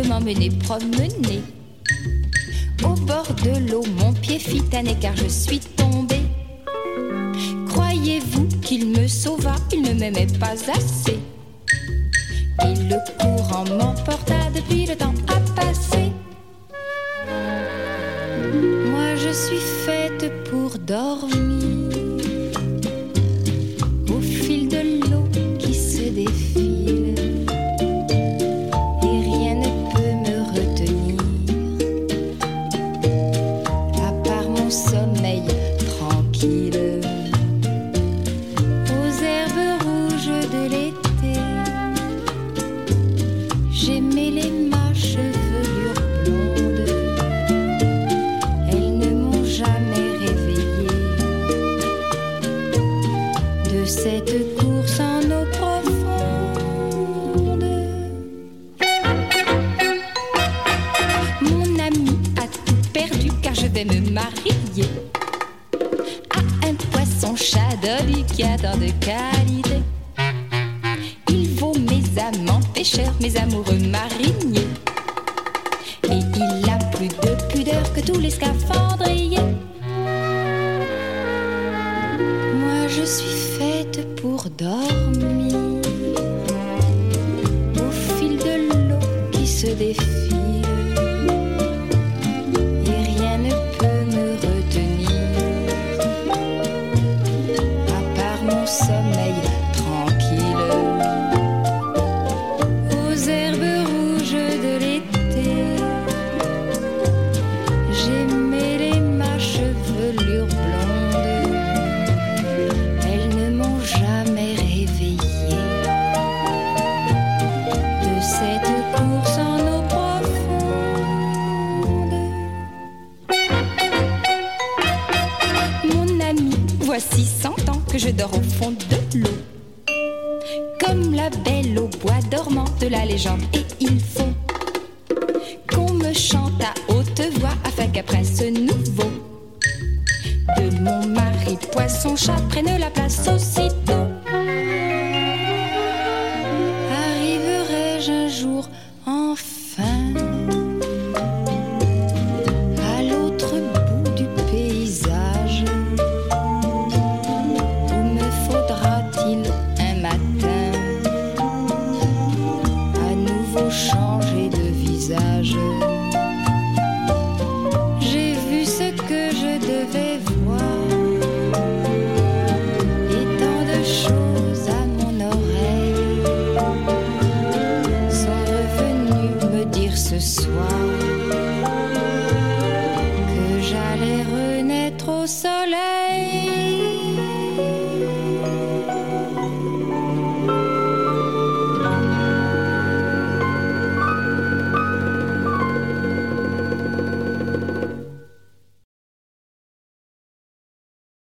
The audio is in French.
de m'emmener promener. Au bord de l'eau, mon pied fit tanner car je suis tombée. Croyez-vous qu'il me sauva? Il ne m'aimait pas assez. Et le courant m'emporta, depuis le temps a passé. Moi je suis faite pour dormir au fil de l'eau qui se défile. Et rien ne peut me retenir à part mon sommeil tranquille. Aux herbes rouges de l'été, j'aimais les ma chevelure blonde. Elles ne m'ont jamais réveillée de cette course en eau profonde. Mon ami a tout perdu car je vais me marier à un poisson-chat d'Oli qui a tant de qualité. Il vaut mes amants pêcheurs, mes amoureux mariniers. Et il a plus de pudeur que tous les scaphandriers. Moi je suis faite pour dormir au fil de l'eau qui se défile. Et rien ne peut me retenir à part mon sommeil tranquille. Aux herbes rouges de l'été, j'aimais les ma chevelure blonde. Elles ne m'ont jamais réveillée de cette course en eau profonde. Mon ami, voici 100 ans que je dors au fond de l'eau, comme la belle au bois dormant de la légende. Et il faut qu'on me chante à haute voix afin qu'un prince nouveau de mon mari poisson-chat prenne la place aussitôt. Arriverai-je un jour enfin à l'autre bout du paysage? Où me faudra-t-il un matin à nouveau changer de visage?